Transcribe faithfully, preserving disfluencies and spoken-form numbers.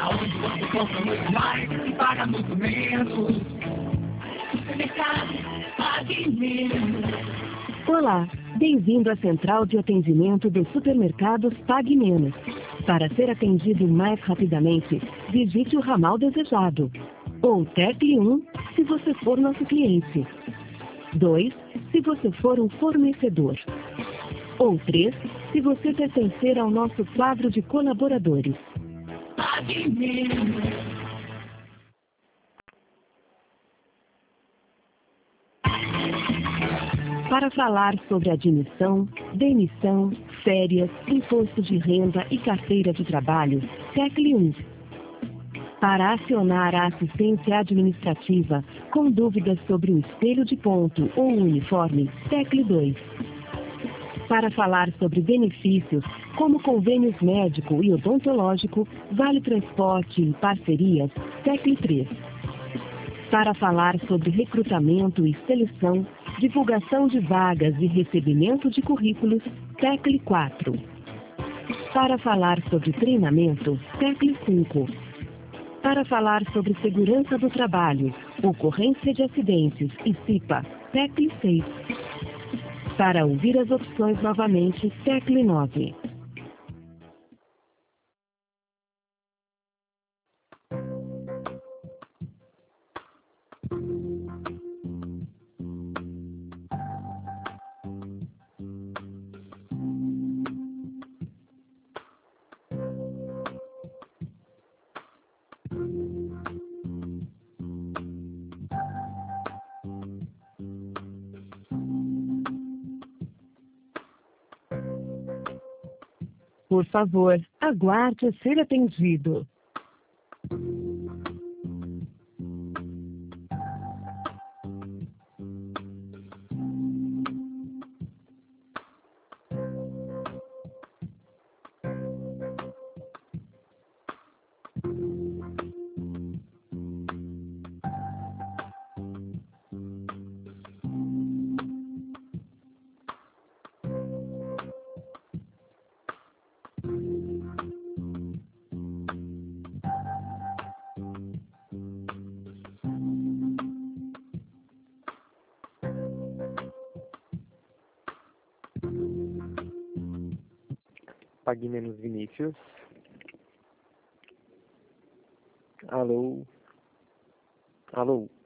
Aonde você compra muito mais e paga muito menos. Supermercado Pague Menos. Olá, bem-vindo à Central de Atendimento dos Supermercados Pague Menos. Para ser atendido mais rapidamente, visite o ramal desejado. Ou tecle um, se você for nosso cliente. dois, se você for um fornecedor. Ou três, se você pertencer ao nosso quadro de colaboradores. Pague Menos. Para falar sobre admissão, demissão, férias, imposto de renda e carteira de trabalho, tecle um. Para acionar a assistência administrativa com dúvidas sobre o espelho de ponto ou o uniforme, tecle dois. Para falar sobre benefícios, como convênios médico e odontológico, vale transporte e parcerias, tecle três. Para falar sobre recrutamento e seleção, divulgação de vagas e recebimento de currículos, tecle quatro. Para falar sobre treinamento, tecle cinco. Para falar sobre segurança do trabalho, ocorrência de acidentes e C I P A, tecle seis. Para ouvir as opções novamente, tecle nove. Por favor, aguarde ser atendido. Pague Menos Vinícius. Alô? Alô?